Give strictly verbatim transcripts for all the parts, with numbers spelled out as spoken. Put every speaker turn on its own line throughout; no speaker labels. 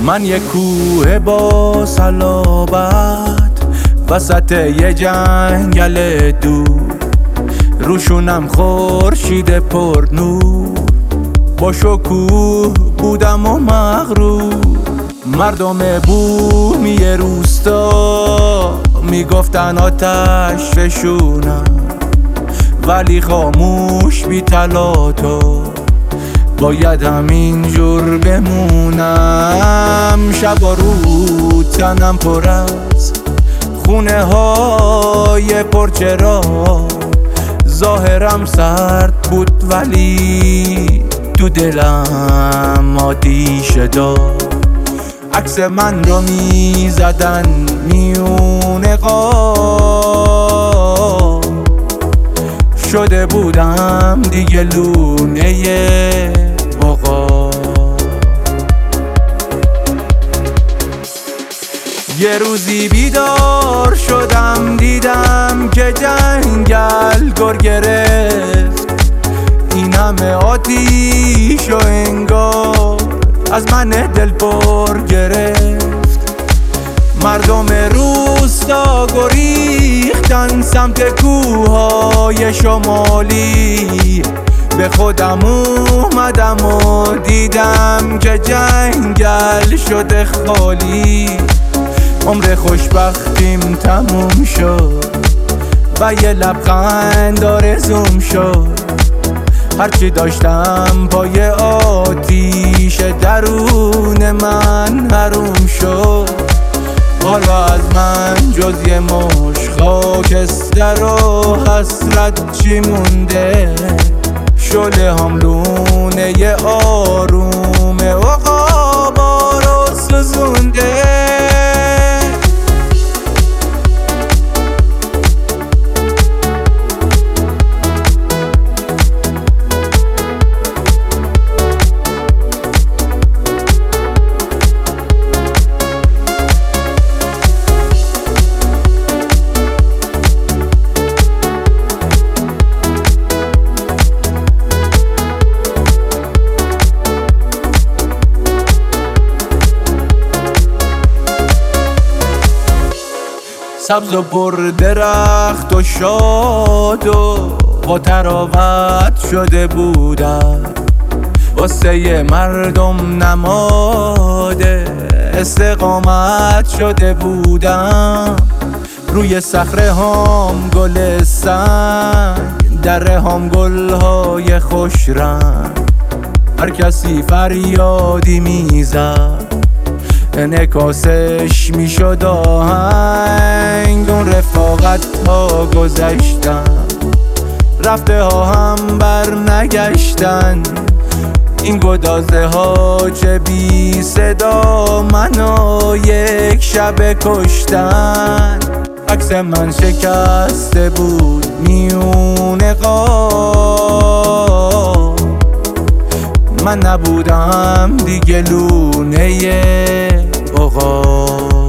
من یک کوه با صلابت وسط یه جنگل دور، روشونم خورشید پر نور، با شکوه بودم و مغرور. مردم بومی روستا میگفتن آتش فشونم، ولی خاموش بی تلاطم باید همینجور بمونم. شب و روز تنم پر از خونه های پرچراغ، ظاهرم سرد بود ولی تو دلم آتیش دار. عکس من رو میزدن میون قاب، شده بودم دیگه لونه عقاب. یه روزی بیدار شدم دیدم که جنگل گر گرفت، این همه آتیش و انگار از من دل پر گرفت. مردم روستا گریختن سمت کوههای شمالی، به خودم اومدم و دیدم که جنگل شده خالی. عمر خوشبختیم تموم شد و یه لبخند آرزوم شد، هرچی داشتم پای آتیش درون من حروم شد. حالا از من جز یه مش خاکستر و حسرت چی مونده؟ شعله هم لونه ی آروم عقابا رو سوزونده. سبز و پر درخت و شاد و با تراوت شده بودم، واسه مردم نماد استقامت شده بودم. روی صخره هم گل سنگ، دره هم گل های خوش رنگ، هر کسی فریادی میزد انعکاسش میشد آهنگ. اون رفاقت ها گذشتن، رفته ها هم بر نگشتن، این گدازه ها چه بی صدا منو یک شب کشتن. عکس من شکسته بود میون قاب، من نبودم دیگه لونه عقاب.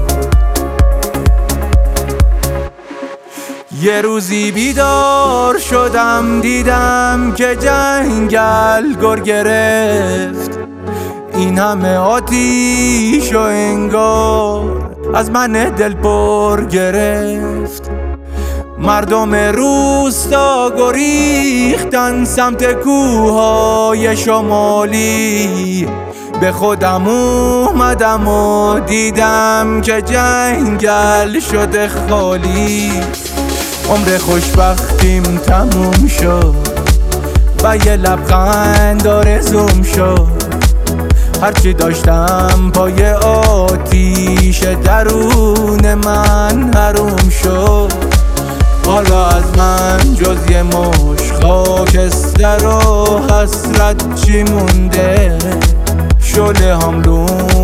یه روزی بیدار شدم دیدم که جنگل گر گرفت، این همه آتیش و انگار از من دل پر گرفت. مردم روستا گریختن سمت کوههای شمالی، به خودم اومدم و دیدم که جنگل شده خالی. عمر خوشبختیم تموم شد و یه لبخند آرزوم شد، هرچی داشتم پای آتیش درون من حروم شد. حالا از من جز یه مش خاکستر و حسرت چی مونده؟ شعله هم لون